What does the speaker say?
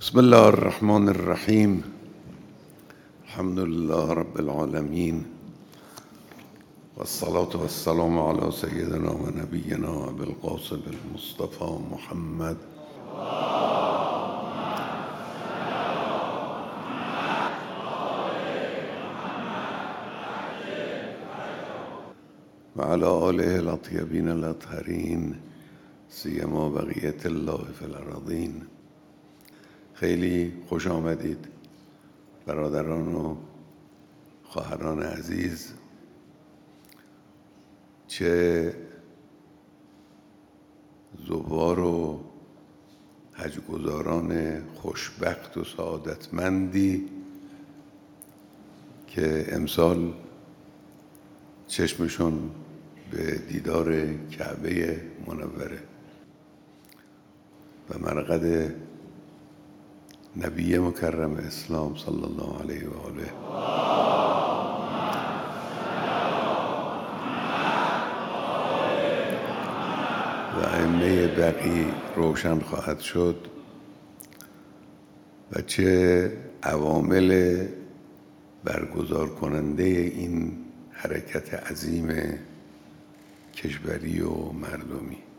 بسم الله الرحمن الرحیم. الحمد لله رب العالمین و الصلاة والسلام علی سیدنا و نبینا ابی القاسم المصطفى محمد و علی آله الاطیبین الاطهرین سیما بقیة الله فی الارضین. خیلی خوش آمدید برادران و خواهران عزیز. چه زوار و حجگزاران خوشبخت و سعادتمندی که امسال چشمشون به دیدار کعبه منوره و مرقد نبی مکرم اسلام صلی الله علیه و آله و ائمه بقی روشن خواهد شد و چه عوامل برگزار کننده این حرکت عظیم کشوری و مردمی.